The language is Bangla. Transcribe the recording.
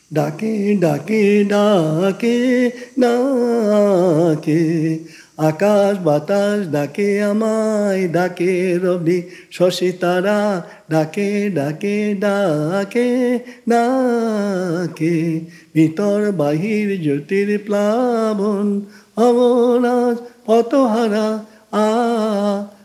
ডাকে ডাকে ডাকে ডাকে আকাশ বাতাস ডাকে আমায়, ডাকে রবি শশী তারা ডাকে ডাকে ডাকে ডাকে ভিতর বাহির জ্যোতির প্লাবন অবনাশ পতহারা